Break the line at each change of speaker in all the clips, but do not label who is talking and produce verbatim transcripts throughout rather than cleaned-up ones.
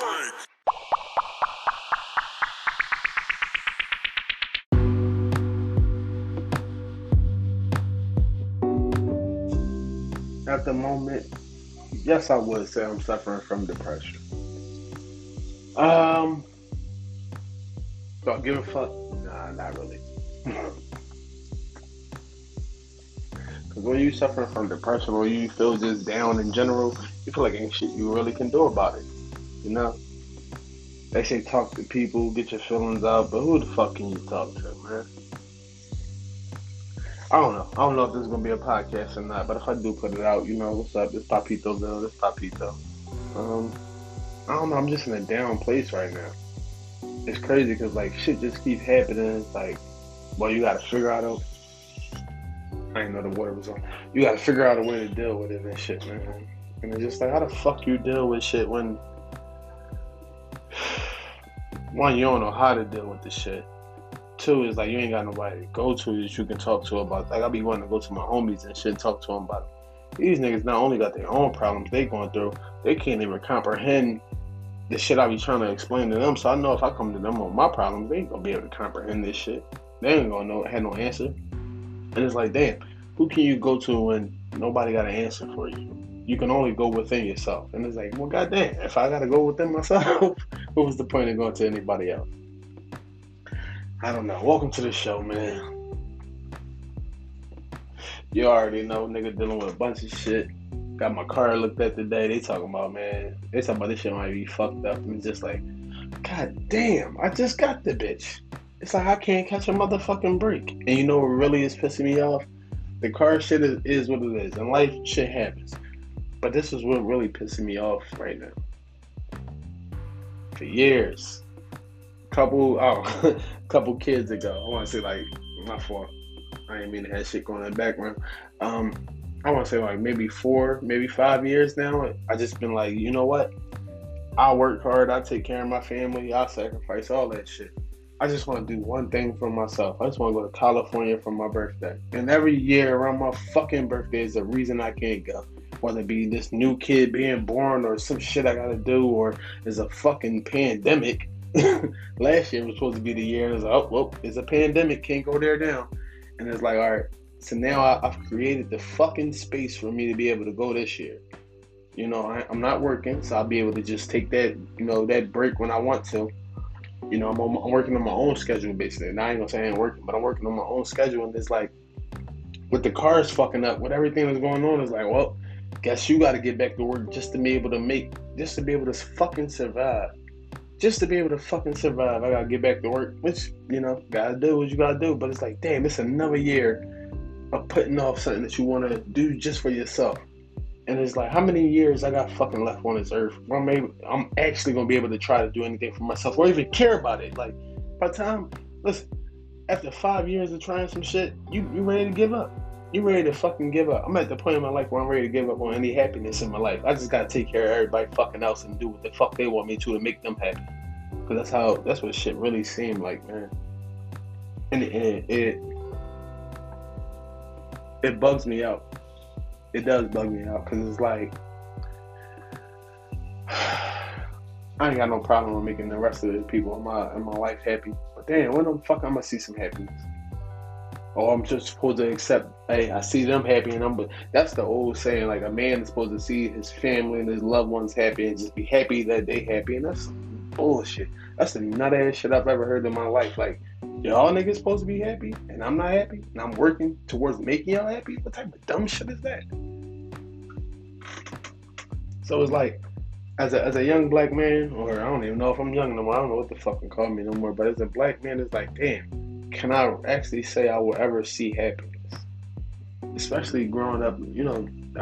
At the moment, yes, I would say I'm suffering from depression. Um, do I give a fuck? Nah, not really. Because when you suffering from depression or you feel just down in general, you feel like ain't shit you really can do about it. You know? They say talk to people, get your feelings out, but who the fuck can you talk to, man? I don't know. I don't know if this is gonna be a podcast or not, but if I do put it out, you know, what's up? This Papito Bill, this Papito. Um, I don't know. I'm just in a down place right now. It's crazy because like shit just keeps happening. It's like, well, you gotta figure out a. I didn't know the water was on. You gotta figure out a way to deal with it and shit, man. And it's just like, how the fuck you deal with shit when one, you don't know how to deal with the shit. Two is like you ain't got nobody to go to that you can talk to about. Like I be wanting to go to my homies and shit, talk to them about it. These niggas not only got their own problems they going through, they can't even comprehend the shit I be trying to explain to them. So I know if I come to them on my problems, they ain't gonna be able to comprehend this shit. They ain't gonna know have no answer. And it's like, damn, who can you go to when nobody got an answer for you? You can only go within yourself. And it's like, well, goddamn, if I gotta go within myself, what was the point of going to anybody else? I don't know. Welcome to the show, man. You already know, nigga dealing with a bunch of shit. Got my car looked at today. They talking about, man, they talking about this shit might be fucked up. And it's just like, god damn, I just got the bitch. It's like I can't catch a motherfucking break. And you know what really is pissing me off? The car shit is, is what it is. And life shit happens. But this is what really pissing me off right now. For years. Couple, oh, couple kids ago. I want to say like, my fault. I didn't mean to have shit going in the background. Um, I want to say like maybe four, maybe five years now. I just been like, you know what? I'll work hard. I'll take care of my family. I'll sacrifice all that shit. I just want to do one thing for myself. I just want to go to California for my birthday. And every year around my fucking birthday is a reason I can't go. Whether it be this new kid being born or some shit I gotta do or there's a fucking pandemic. Last year was supposed to be the year. It was like, oh, well, it's a pandemic. Can't go there now. And it's like, all right. So now I, I've created the fucking space for me to be able to go this year. You know, I, I'm not working, so I'll be able to just take that, you know, that break when I want to. You know, I'm, I'm working on my own schedule, basically. And I ain't gonna say I ain't working, but I'm working on my own schedule. And it's like, with the cars fucking up, with everything that's going on, it's like, well, guess you got to get back to work just to be able to make, just to be able to fucking survive. Just to be able to fucking survive, I gotta get back to work, which, you know, gotta do what you gotta do. But it's like, damn, it's another year of putting off something that you wanna do just for yourself. And it's like, how many years I got fucking left on this earth? Well, maybe I'm actually gonna be able to try to do anything for myself or even care about it. Like, by the time, listen, after five years of trying some shit, you, you ready to give up. You ready to fucking give up. I'm at the point in my life where I'm ready to give up on any happiness in my life. I just gotta take care of everybody fucking else and do what the fuck they want me to to make them happy. Cause that's how, that's what shit really seemed like, man. And it, it, it, it bugs me out. It does bug me out. Cause it's like, I ain't got no problem with making the rest of the people in my, in my life happy. But damn, when the fuck I'm gonna see some happiness? Or I'm just supposed to accept, hey, I see them happy and I'm, but that's the old saying, like a man is supposed to see his family and his loved ones happy and just be happy that they happy. And that's bullshit. That's the nut ass shit I've ever heard in my life. Like, y'all niggas supposed to be happy and I'm not happy and I'm working towards making y'all happy? What type of dumb shit is that? So it's like, as a as a young black man, or I don't even know if I'm young no more, I don't know what the fuck can call me no more, but as a black man, it's like, damn, can I actually say I will ever see happiness? Especially growing up, you know, uh,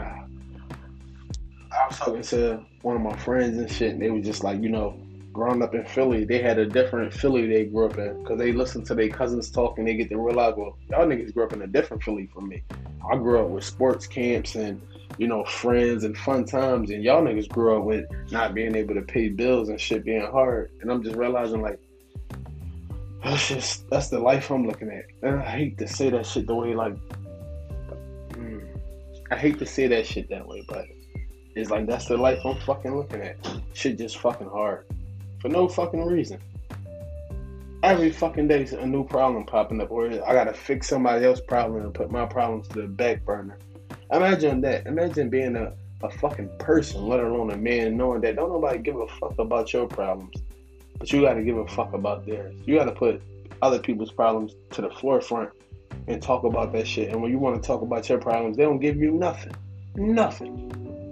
I was talking to one of my friends and shit, and they were just like, you know, growing up in Philly, they had a different Philly they grew up in, because they listen to their cousins talk and they get to realize, well, y'all niggas grew up in a different Philly from me. I grew up with sports camps and, you know, friends and fun times, and y'all niggas grew up with not being able to pay bills and shit being hard. And I'm just realizing, like, that's just, that's the life I'm looking at. And I hate to say that shit the way, like, mm, I hate to say that shit that way, but It's like that's the life I'm fucking looking at. Shit just fucking hard. For no fucking reason. Every fucking day a new problem popping up, or I gotta fix somebody else's problem and put my problems to the back burner. Imagine that. Imagine being a, a fucking person, let alone a man, knowing that don't nobody give a fuck about your problems. But you gotta give a fuck about theirs. You gotta put other people's problems to the forefront and talk about that shit. And when you wanna talk about your problems, they don't give you nothing. Nothing.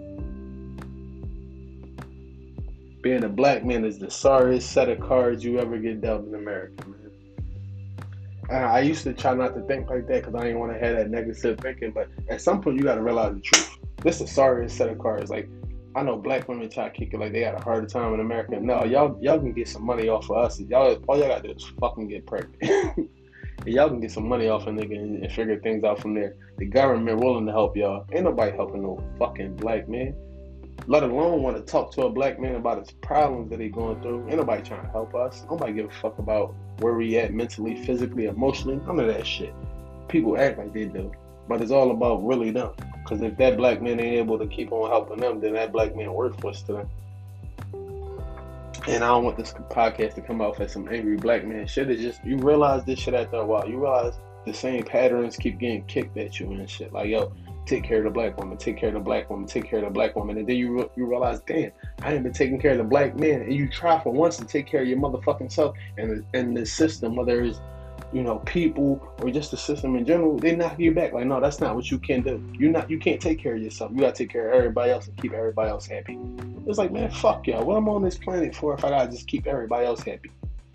Being a black man is the sorriest set of cards you ever get dealt in America, man. And I used to try not to think like that because I didn't want to have that negative thinking, but at some point you got to realize the truth. This is the sorriest set of cards. Like, I know black women try to kick it like they got a harder time in America. No, y'all y'all can get some money off of us. Y'all, all y'all got to do is fucking get pregnant. And y'all can get some money off a nigga and, and figure things out from there. The government willing to help y'all. Ain't nobody helping no fucking black man. Let alone want to talk to a black man about his problems that he's going through. Ain't nobody trying to help us. Nobody give a fuck about where we at mentally, physically, emotionally. None of that shit. People act like they do. But it's all about really them. Because if that black man ain't able to keep on helping them, then that black man worthless to them. And I don't want this podcast to come off as some angry black man shit. It's just, you realize this shit after a while. You realize the same patterns keep getting kicked at you and shit. Like, yo, take care of the black woman, take care of the black woman, take care of the black woman. And then you re- you realize, damn, I ain't been taking care of the black man. And you try for once to take care of your motherfucking self. And, and the system, whether it's, you know, people or just the system in general, they knock you back. Like, no, that's not what you can do. You not, you can't take care of yourself. You gotta take care of everybody else and keep everybody else happy. It's like, man, fuck y'all. What am I on this planet for if I gotta just keep everybody else happy?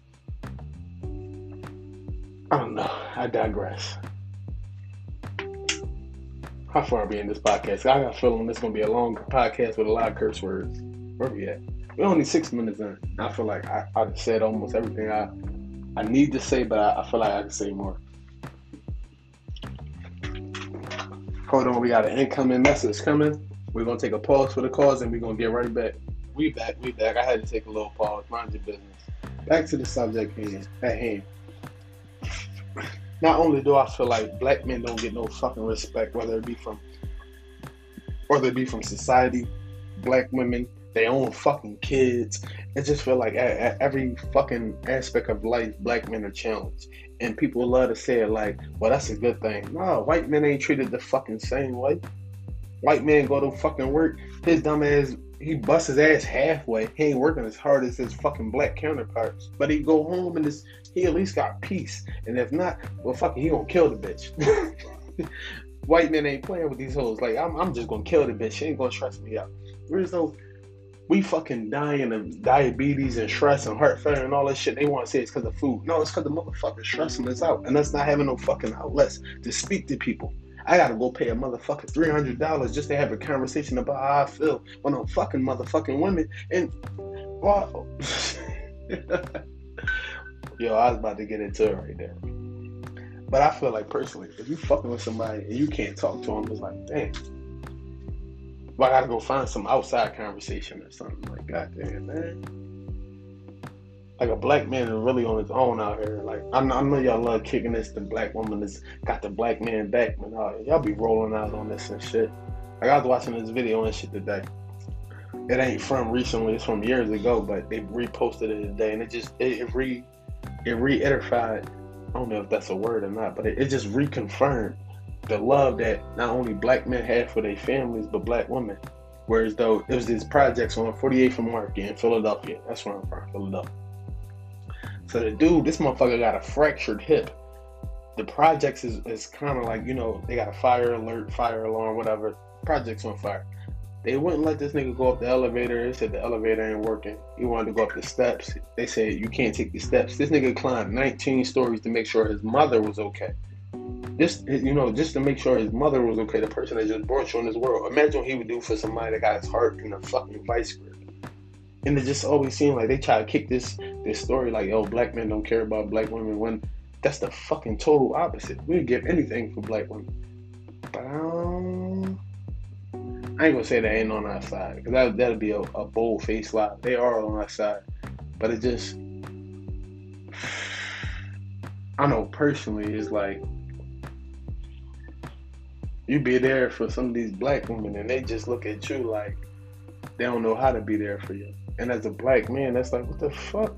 I don't know. I digress. How far are we in this podcast? I got a feeling this is gonna be a long podcast with a lot of curse words. Where we at? We're only six minutes in. I feel like I, I've said almost everything I I need to say, but I, I feel like I can say more. Hold on, we got an incoming message coming. We're gonna take a pause for the calls and we're gonna get right back. We back, we back. I had to take a little pause. Mind your business. Back to the subject hand, at hand. Not only do I feel like black men don't get no fucking respect, whether it be from, whether it be from society, black women, their own fucking kids. I just feel like at, at every fucking aspect of life, black men are challenged. And people love to say it like, well, that's a good thing. No, white men ain't treated the fucking same way. White man go to fucking work, his dumb ass, he busts his ass halfway. He ain't working as hard as his fucking black counterparts. But he go home and this, he at least got peace. And if not, well, fucking, he gonna kill the bitch. White men ain't playing with these hoes. Like, I'm, I'm just gonna kill the bitch. She ain't gonna stress me out. There's no, we fucking dying of diabetes and stress and heart failure and all that shit. They want to say it's because of food. No, it's because the motherfuckers stressing us out. And us not having no fucking outlets to speak to people. I gotta go pay a motherfucking three hundred dollars just to have a conversation about how I feel when I'm fucking motherfucking women. And, well, yo, I was about to get into it right there. But I feel like personally, if you fucking with somebody and you can't talk to them, it's like, damn. Well, I gotta go find some outside conversation or something. Like, goddamn, man. Like, a black man is really on his own out here. Like, I know, I know y'all love kicking this. The black woman that's got the black man back, man. Oh, y'all be rolling out on this and shit. Like, I was watching this video and shit today. It ain't from recently. It's from years ago, but they reposted it today, and it just it, it re it reiterated. I don't know if that's a word or not, but it, it just reconfirmed the love that not only black men have for their families, but black women. Whereas though it was these projects on forty-eighth and Market in Philadelphia. That's where I'm from, Philadelphia. So the dude, this motherfucker got a fractured hip. The projects is, is kind of like, you know, they got a fire alert, fire alarm, whatever. Project's on fire. They wouldn't let this nigga go up the elevator. They said the elevator ain't working. He wanted to go up the steps. They said, you can't take the steps. This nigga climbed nineteen stories to make sure his mother was okay. Just, you know, just to make sure his mother was okay, the person that just brought you in this world. Imagine what he would do for somebody that got his heart in a fucking vice grip. And it just always seemed like they try to kick this this story like, oh, black men don't care about black women, when that's the fucking total opposite. We would give anything for black women. But um, I ain't gonna say they ain't on our side, because that, that'd be a, a bold-faced lie. They are on our side. But it just, I know personally, it's like, you be there for some of these black women and they just look at you like, They don't know how to be there for you. And as a black man, that's like, what the fuck?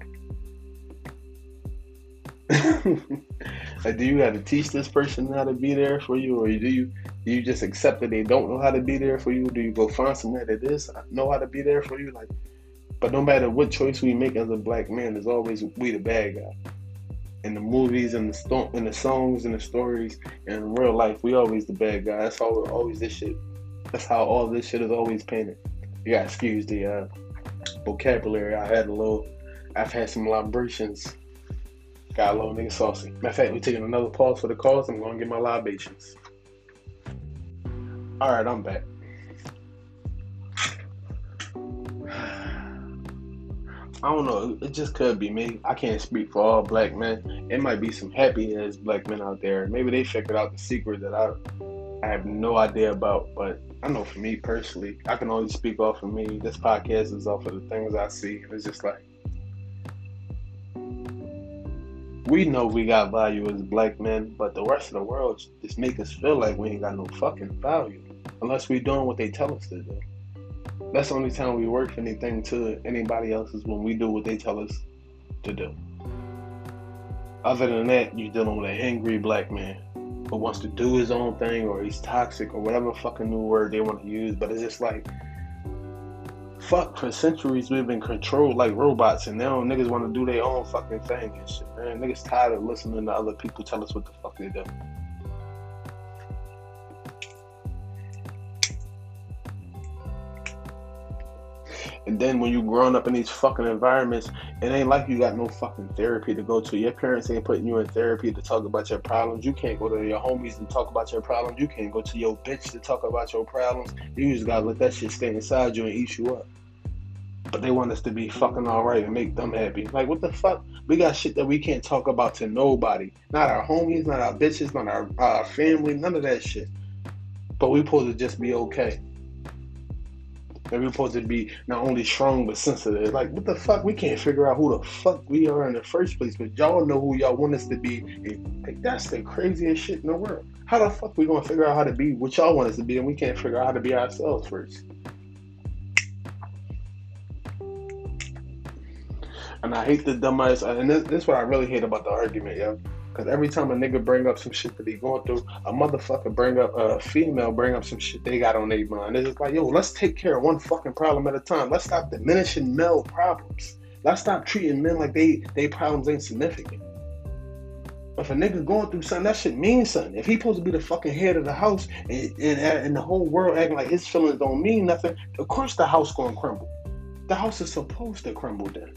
Like, do you have to teach this person how to be there for you, or do you do you just accept that they don't know how to be there for you? Do you go find somebody that is know how to be there for you? Like, but no matter what choice we make as a black man, there's always we the bad guy. In the movies and the sto- in the songs and the stories, and in real life, we always the bad guy. That's all. Always this shit. That's how all this shit is always painted. You gotta excuse the uh, vocabulary. I had a little. I've had some libations. Got a little nigga saucy. Matter of fact, we taking another pause for the calls. I'm gonna get my libations. All right, I'm back. I don't know. It just could be me. I can't speak for all black men. It might be some happy ass black men out there. Maybe they figured out the secret that I, I have no idea about. But I know for me personally, I can only speak off of me. This podcast is off of the things I see. And it's just like, we know we got value as black men, but the rest of the world just make us feel like we ain't got no fucking value unless we doing what they tell us to do. That's the only time we work for anything to anybody else is when we do what they tell us to do. Other than that, you're dealing with an angry black man who wants to do his own thing, or he's toxic, or whatever fucking new word they want to use. But it's just like, fuck, for centuries we've been controlled like robots, and now niggas want to do their own fucking thing and shit, man. Niggas tired of listening to other people tell us what the fuck they do. And then when you growing up in these fucking environments, it ain't like you got no fucking therapy to go to. Your parents ain't putting you in therapy to talk about your problems. You can't go to your homies and talk about your problems. You can't go to your bitch to talk about your problems. You just gotta let that shit stay inside you and eat you up. But they want us to be fucking alright and make them happy. Like, what the fuck? We got shit that we can't talk about to nobody. Not our homies, not our bitches, not our, our family, none of that shit. But we supposed to just be okay. And we're supposed to be not only strong but sensitive. Like, what the fuck? We can't figure out who the fuck we are in the first place, but y'all know who y'all want us to be. And, like, that's the craziest shit in the world. How the fuck we gonna figure out how to be what y'all want us to be, and we can't figure out how to be ourselves first? And I hate the dumbass. And this, this is what I really hate about the argument, yo. Because every time a nigga bring up some shit that he going through, a motherfucker bring up, a female bring up some shit they got on their mind. It's just like, yo, let's take care of one fucking problem at a time. Let's stop diminishing male problems. Let's stop treating men like they, they problems ain't significant. If a nigga going through something, that shit means something. If he supposed to be the fucking head of the house and, and, and the whole world acting like his feelings don't mean nothing, of course the house gonna crumble. The house is supposed to crumble then.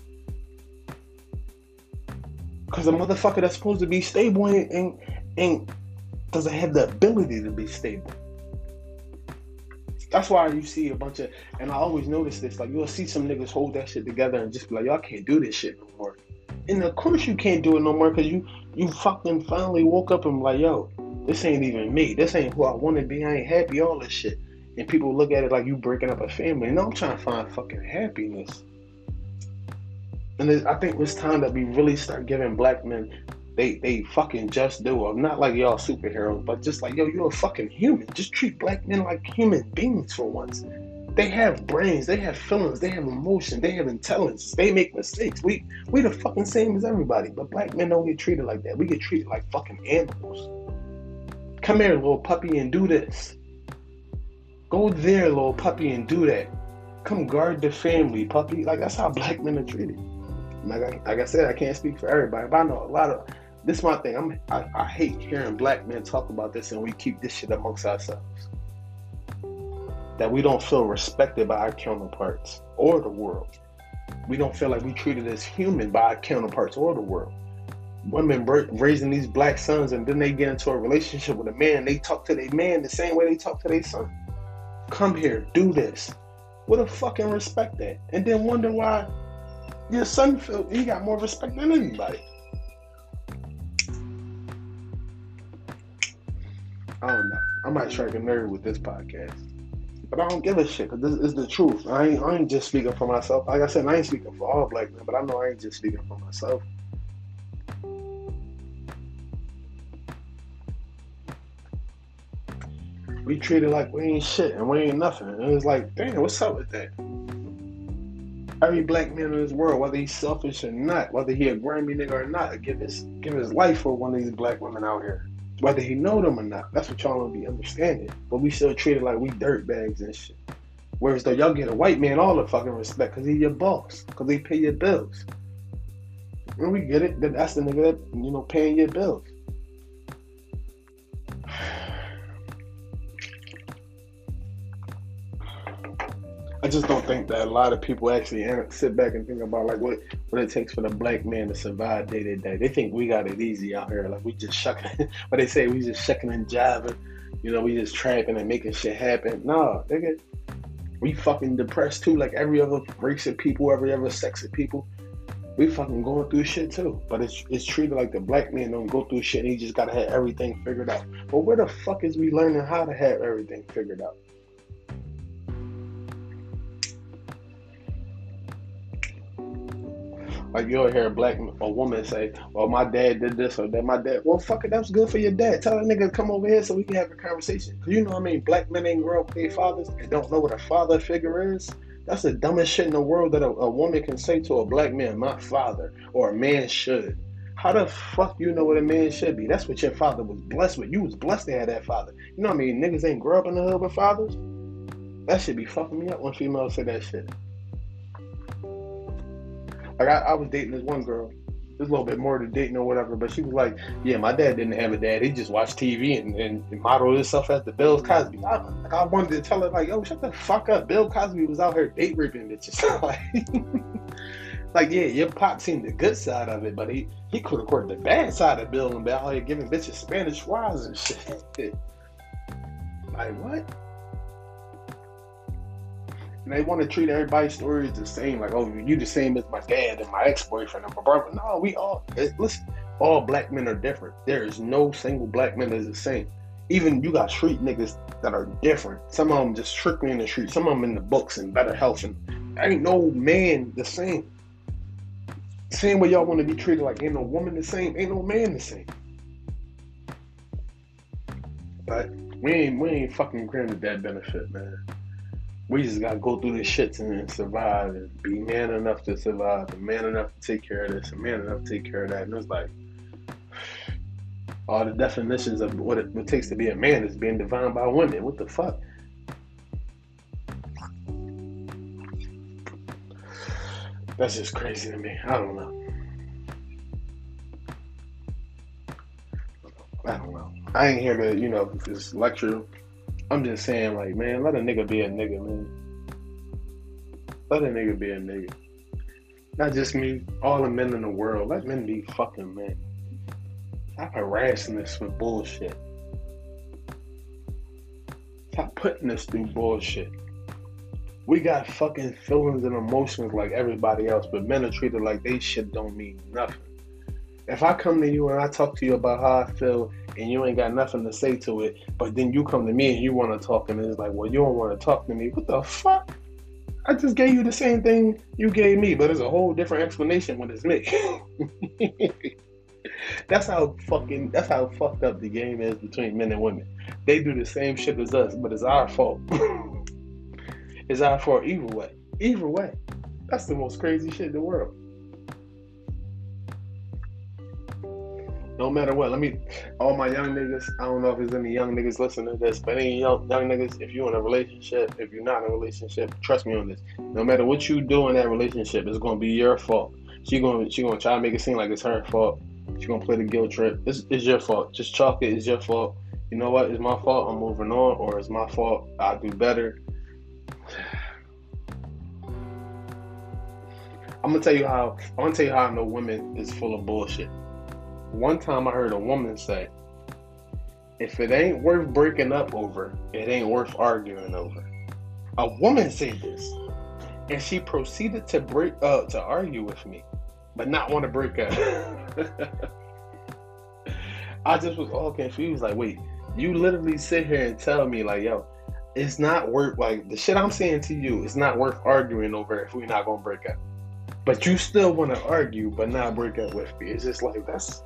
Because a motherfucker that's supposed to be stable ain't, ain't, ain't doesn't have the ability to be stable. That's why you see a bunch of, and I always notice this, like, you'll see some niggas hold that shit together and just be like, y'all can't do this shit no more. And of course you can't do it no more, because you, you fucking finally woke up and be like, yo, this ain't even me. This ain't who I want to be. I ain't happy, all this shit. And people look at it like you breaking up a family. And I'm trying to find fucking happiness. And I think it's time that we really start giving black men they they fucking just do. Or not like y'all superheroes, but just like, yo, you're a fucking human. Just treat black men like human beings for once. They have brains, they have feelings, they have emotion, they have intelligence, they make mistakes. We we the fucking same as everybody, but black men don't get treated like that. We get treated like fucking animals. Come here, little puppy, and do this. Go there, little puppy, and do that. Come guard the family, puppy. Like, that's how black men are treated. Like I, like I said, I can't speak for everybody, but I know a lot of, this is my thing, I'm, I, I hate hearing black men talk about this and we keep this shit amongst ourselves. That we don't feel respected by our counterparts or the world. We don't feel like we treated as human by our counterparts or the world. Women raising these black sons, and then they get into a relationship with a man, they talk to their man the same way they talk to their son. Come here, do this. What a fucking respect that. And then wonder why your son feel he got more respect than anybody. I don't know. I might strike a nerve with this podcast, but I don't give a shit, because this is the truth. I ain't, I ain't just speaking for myself. Like I said, I ain't speaking for all black men, but I know I ain't just speaking for myself. We treat it like we ain't shit and we ain't nothing. And it's like, damn, what's up with that? Every black man in this world, whether he's selfish or not, whether he a grimy nigga or not, give his give his life for one of these black women out here. Whether he know them or not. That's what y'all don't be understanding. But we still treat it like we dirt bags and shit. Whereas though y'all get a white man all the fucking respect because he your boss. Because he pay your bills. And we get it. That's the nigga that, you know, paying your bills. I just don't think that a lot of people actually sit back and think about like what, what it takes for the black man to survive day to day. They think we got it easy out here. Like we just shucking, what they say, we just shucking and jiving. You know, we just trapping and making shit happen. Nah, nigga, we fucking depressed too, like every other race of people, every other sex of people. We fucking going through shit too. But it's it's treated like the black man don't go through shit and he just gotta have everything figured out. But where the fuck is we learning how to have everything figured out? Like you'll hear a black a woman say, "Well, my dad did this or that." My dad, well, fuck it, that's good for your dad. Tell that nigga to come over here so we can have a conversation. Cause you know what I mean. Black men ain't grow up with their fathers and don't know what a father figure is. That's the dumbest shit in the world that a, a woman can say to a black man, "My father," or a man should. How the fuck you know what a man should be? That's what your father was blessed with. You was blessed to have that father. You know what I mean? Niggas ain't grow up in the hood with fathers. That should be fucking me up when females say that shit. Like I, I was dating this one girl. There's a little bit more to dating or whatever, but she was like, "Yeah, my dad didn't have a dad. He just watched T V and, and, and modeled himself after Bill Cosby." I, like I wanted to tell her, like, "Yo, shut the fuck up. Bill Cosby was out here date raping bitches." like, like, yeah, your pop seen the good side of it, but he he could have caught the bad side of Bill and been out here giving bitches Spanish fries and shit. Like what? And they want to treat everybody's stories the same, like, oh, you the same as my dad and my ex-boyfriend and my brother. No, we all, listen, all black men are different. There is no single black man that's the same. Even you got street niggas that are different. Some of them just strictly in the street. Some of them in the books and better health. And ain't no man the same. Same way y'all want to be treated like ain't no woman the same, ain't no man the same. But we ain't, we ain't fucking granted that benefit, man. We just gotta go through this shit and survive and be man enough to survive and man enough to take care of this and man enough to take care of that. And it's like all the definitions of what it, what it takes to be a man is being defined by women. What the fuck? That's just crazy to me. I don't know. I don't know. I ain't here to, you know, just lecture. I'm just saying, like, man, let a nigga be a nigga, man. Let a nigga be a nigga. Not just me, all the men in the world. Let men be fucking men. Stop harassing us with bullshit. Stop putting us through bullshit. We got fucking feelings and emotions like everybody else, but men are treated like they shit don't mean nothing. If I come to you and I talk to you about how I feel and you ain't got nothing to say to it, but then you come to me and you want to talk and it's like, well, you don't want to talk to me. What the fuck? I just gave you the same thing you gave me, but it's a whole different explanation when it's me. That's how fucking, that's how fucked up the game is between men and women. They do the same shit as us, but it's our fault. It's our fault either way. Either way. That's the most crazy shit in the world. No matter what, let me, all my young niggas, I don't know if there's any young niggas listening to this, but any young, young niggas, if you're in a relationship, if you're not in a relationship, trust me on this. No matter what you do in that relationship, it's going to be your fault. She going she gonna try to make it seem like it's her fault. She's going to play the guilt trip. It's, it's your fault. Just chalk it. It's your fault. You know what? It's my fault. I'm moving on. Or it's my fault. I'll do better. I'm going to tell you how, I'm going to tell you how I know women is full of bullshit. One time I heard a woman say, if it ain't worth breaking up over, it ain't worth arguing over. A woman said this, and she proceeded to break uh, to argue with me, but not want to break up. I just was all confused, like, wait, you literally sit here and tell me, like, yo, it's not worth, like, the shit I'm saying to you, it's not worth arguing over if we're not going to break up. But you still want to argue, but not break up with me. It's just like, that's...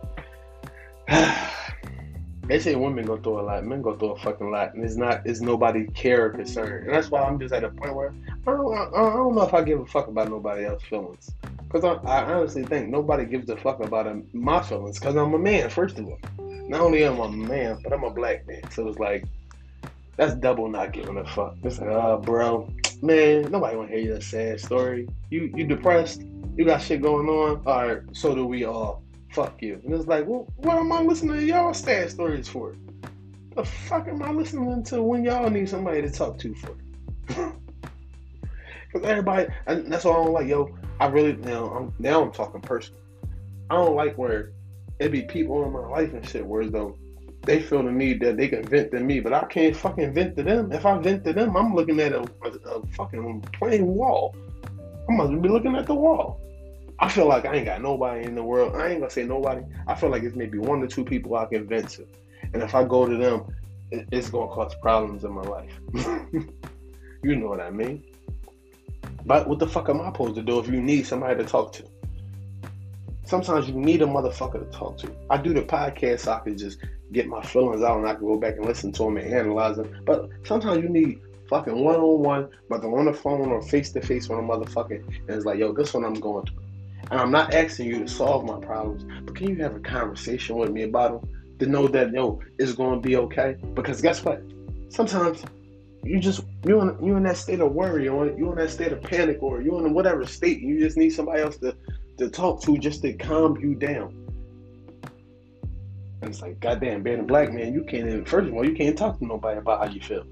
They say women go through a lot, men go through a fucking lot, and it's not, it's nobody care or concern. And that's why I'm just at a point where I don't, I don't know if I give a fuck about nobody else's feelings. Because I, I honestly think nobody gives a fuck about um, my feelings. Because I'm a man, first of all. Not only am I a man, but I'm a black man. So it's like, that's double not giving a fuck. It's like, oh, bro, man, nobody want to hear your sad story. You you depressed? You got shit going on? All right, so do we all. Fuck you. And it's like, well, what am I listening to y'all sad stories for? The fuck am I listening to when y'all need somebody to talk to for? Because everybody, and that's what I don't like, yo. I really, now I'm, now I'm talking personal. I don't like where it be people in my life and shit where as though they feel the need that they can vent to me, but I can't fucking vent to them. If I vent to them, I'm looking at a, a, a fucking plain wall. I must be looking at the wall. I feel like I ain't got nobody in the world. I ain't gonna say nobody. I feel like it's maybe one or two people I can vent to. And if I go to them, it, it's gonna cause problems in my life. You know what I mean? But what the fuck am I supposed to do if you need somebody to talk to? Sometimes you need a motherfucker to talk to. I do the podcast so I can just get my feelings out and I can go back and listen to them and analyze them. But sometimes you need fucking one-on-one, whether on the phone or face-to-face with a motherfucker. And it's like, yo, this one I'm going through. And I'm not asking you to solve my problems, but can you have a conversation with me about them to know that, yo, it's going to be okay? Because guess what? Sometimes you just, you're in, you're in that state of worry, or you're in that state of panic, or you're in whatever state, and you just need somebody else to, to talk to just to calm you down. And it's like, goddamn, being a black man, you can't even, first of all, you can't talk to nobody about how you feel.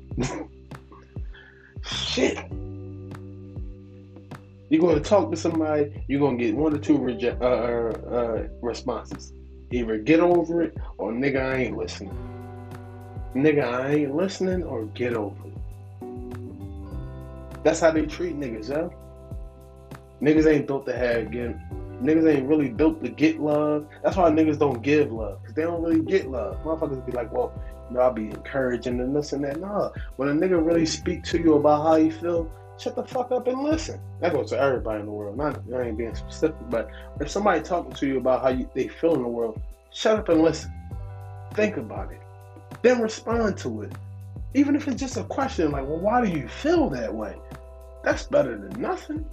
Shit. You're going to talk to somebody, you're going to get one or two reject, uh, uh, responses. Either get over it, or nigga, I ain't listening. Nigga, I ain't listening, or get over it. That's how they treat niggas, yo. Niggas ain't built to have, get, niggas ain't really built to get love. That's why niggas don't give love, because they don't really get love. Motherfuckers be like, well, you know, I'll be encouraging and this and that. Nah, when a nigga really speak to you about how you feel, shut the fuck up and listen. That goes to everybody in the world. Not, I ain't being specific, but if somebody talking to you about how you, they feel in the world, shut up and listen. Think about it. Then respond to it. Even if it's just a question like, well, why do you feel that way? That's better than nothing.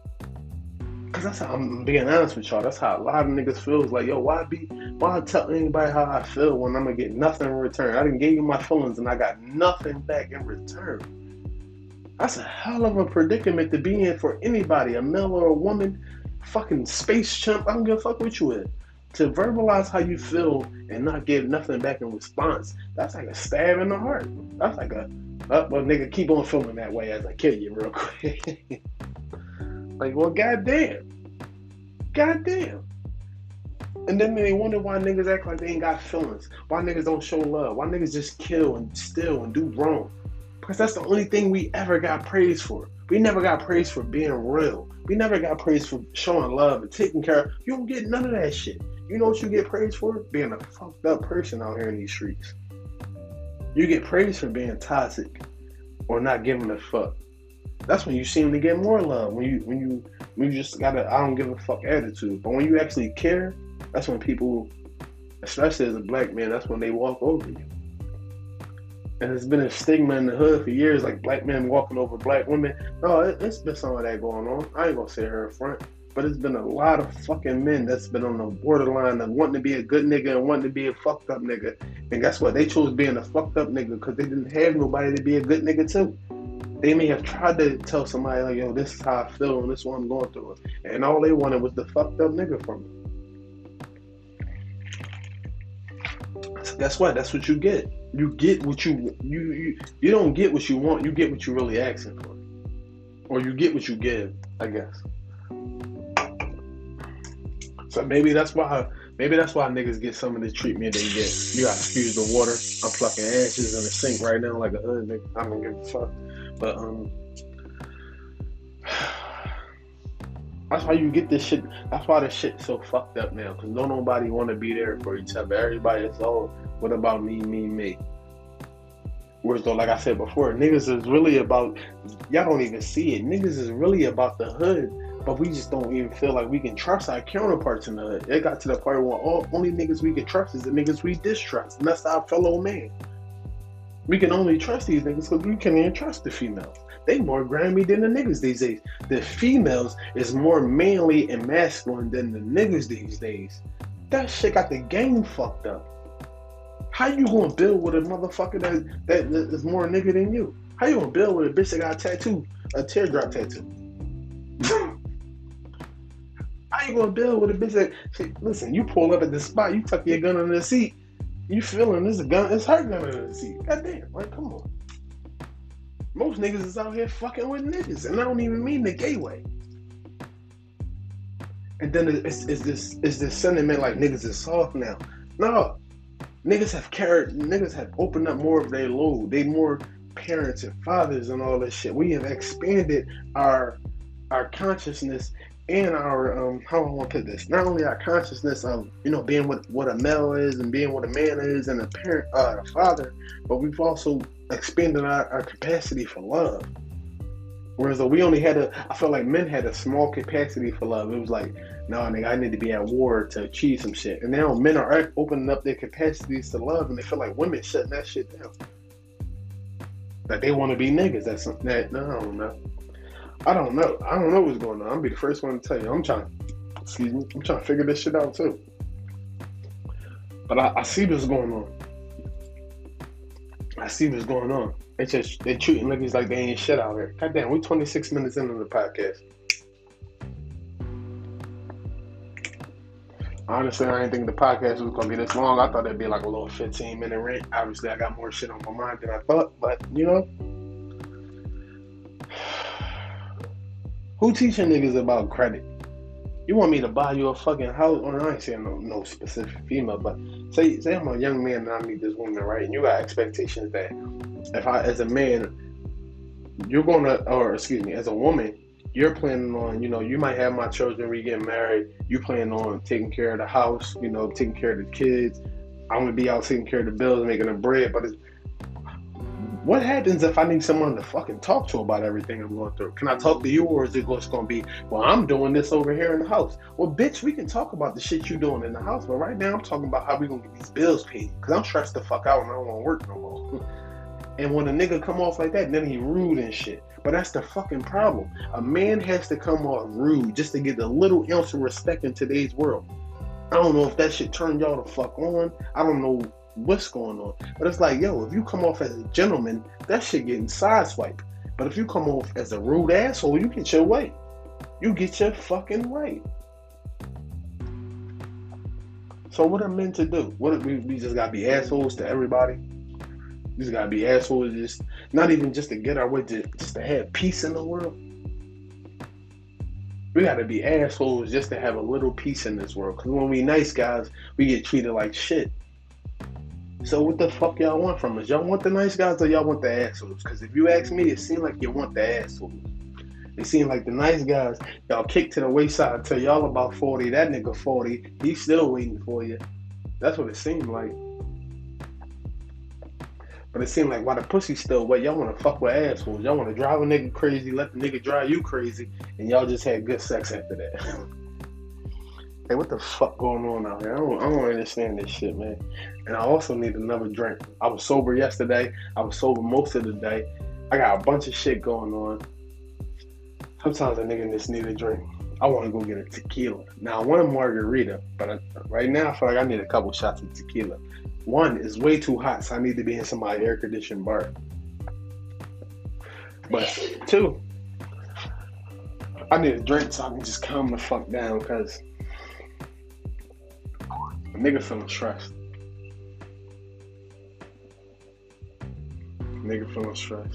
Cause that's how I'm being honest with y'all. That's how a lot of niggas feel. It's like, yo, why be, why tell anybody how I feel when I'm gonna get nothing in return? I done gave you my feelings and I got nothing back in return. That's a hell of a predicament to be in for anybody, a male or a woman, fucking space chimp. I don't give a fuck what you is. To verbalize how you feel and not get nothing back in response, that's like a stab in the heart. That's like a, uh, well, nigga, keep on feeling that way as I kill you real quick. Like, well, goddamn. Goddamn. And then they wonder why niggas act like they ain't got feelings. Why niggas don't show love. Why niggas just kill and steal and do wrong. Because that's the only thing we ever got praised for. We never got praised for being real. We never got praised for showing love and taking care of. You don't get none of that shit. You know what you get praised for? Being a fucked up person out here in these streets. You get praised for being toxic or not giving a fuck. That's when you seem to get more love. When you when you when you just got a I don't give a fuck attitude. But when you actually care, that's when people, especially as a black man, that's when they walk over you. And it's been a stigma in the hood for years, like black men walking over black women. No, it, it's been some of that going on. I ain't gonna say her in front. But it's been a lot of fucking men that's been on the borderline of wanting to be a good nigga and wanting to be a fucked up nigga. And guess what? They chose being a fucked up nigga because they didn't have nobody to be a good nigga too. They may have tried to tell somebody like, yo, this is how I feel and this is what I'm going through. And all they wanted was the fucked up nigga from me. So guess what? That's what you get. You get what you, you, you, you don't get what you want. You get what you're really asking for. Or you get what you give, I guess. So maybe that's why maybe that's why niggas get some of the treatment they get. You gotta excuse the water. I'm plucking ashes in the sink right now like a hood nigga. I don't give a fuck. But um that's why you get this shit. That's why this shit's so fucked up now. Cause don't nobody wanna be there for each other. Everybody is all, what about me, me, me? Whereas though, like I said before, niggas is really about, y'all don't even see it. Niggas is really about the hood. But we just don't even feel like we can trust our counterparts in the hood. It got to the point where all only niggas we can trust is the niggas we distrust. And that's our fellow man. We can only trust these niggas because we can't even trust the females. They more grimy than the niggas these days. The females is more manly and masculine than the niggas these days. That shit got the game fucked up. How you gonna build with a motherfucker that, that, that is more nigga than you? How you gonna build with a bitch that got a tattoo, a teardrop tattoo? How you gonna build with a bitch that, shit, listen, you pull up at the spot, you tuck your gun under the seat, you feeling this a gun, it's her gun under the seat. Goddamn, like, come on. Most niggas is out here fucking with niggas, and I don't even mean the gay way. And then it's, it's this it's this sentiment like niggas is soft now. No, niggas have carried, niggas have opened up more of their load. They more parents and fathers and all this shit. We have expanded our our consciousness and our um how I want to put this. Not only our consciousness of, you know, being what what a male is and being what a man is and a parent, uh, a father, but we've also expanded our, our capacity for love. Whereas though we only had a, I feel like men had a small capacity for love. It was like, no, nigga, I need to be at war to achieve some shit. And now men are opening up their capacities to love, and they feel like women shutting that shit down. That they want to be niggas. That's something that, no, I don't know. I don't know. I don't know what's going on. I'll be the first one to tell you. I'm trying, excuse me, I'm trying to figure this shit out too. But I, I see what's going on. I see what's going on. They just they treating niggas like they ain't shit out here. Goddamn, we twenty-six minutes into the podcast. Honestly, I didn't think the podcast was gonna be this long. I thought it'd be like a little fifteen minute rant. Obviously, I got more shit on my mind than I thought, but you know, who teaching niggas about credit? You want me to buy you a fucking house? Or I ain't saying no, no specific female, but say say I'm a young man and I meet this woman, right? And you got expectations that if I, as a man, you're gonna, or excuse me, as a woman, you're planning on, you know, you might have my children, we get married, you plan on taking care of the house, you know, taking care of the kids. I'm gonna be out taking care of the bills, making the bread, but it's, what happens if I need someone to fucking talk to about everything I'm going through? Can I talk to you, or is it just going to be, well, I'm doing this over here in the house? Well, bitch, we can talk about the shit you doing in the house, but right now I'm talking about how we going to get these bills paid, because I'm stressed the fuck out and I don't want to work no more. And when a nigga come off like that, then he rude and shit. But that's the fucking problem. A man has to come off rude just to get a little ounce of respect in today's world. I don't know if that shit turned y'all the fuck on. I don't know what's going on, but it's like, yo, if you come off as a gentleman, that shit getting sideswiped. But if you come off as a rude asshole, you get your way. You get your fucking way. So what are men to do? What we, we just gotta be assholes to everybody? We just gotta be assholes, just not even just to get our way, to just to have peace in the world. We gotta be assholes just to have a little peace in this world. Because when we nice guys, we get treated like shit. So what the fuck y'all want from us? Y'all want the nice guys or y'all want the assholes? Because if you ask me, it seems like you want the assholes. It seems like the nice guys, y'all kick to the wayside until y'all about forty. That nigga forty, he's still waiting for you. That's what it seemed like. But it seemed like while the pussy's still wet, y'all want to fuck with assholes. Y'all want to drive a nigga crazy, let the nigga drive you crazy, and y'all just had good sex after that. Hey, what the fuck going on out here? I don't, I don't understand this shit, man. And I also need another drink. I was sober yesterday. I was sober most of the day. I got a bunch of shit going on. Sometimes a nigga just need a drink. I want to go get a tequila. Now, I want a margarita, but I, right now I feel like I need a couple shots of tequila. One is way too hot, so I need to be in somebody's air-conditioned bar. But two, I need a drink so I can just calm the fuck down, because a nigga feeling stressed. Nigga feeling stressed.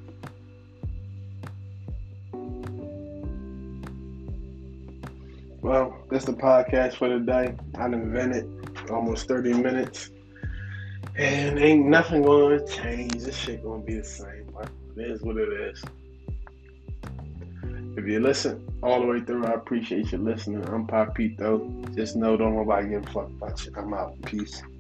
Well, that's the podcast for today. I done vented almost thirty minutes. And ain't nothing gonna change. This shit gonna be the same. It is what it is. If you listen all the way through, I appreciate you listening. I'm Papito. Just know don't nobody give a fuck about you. I'm out. Peace.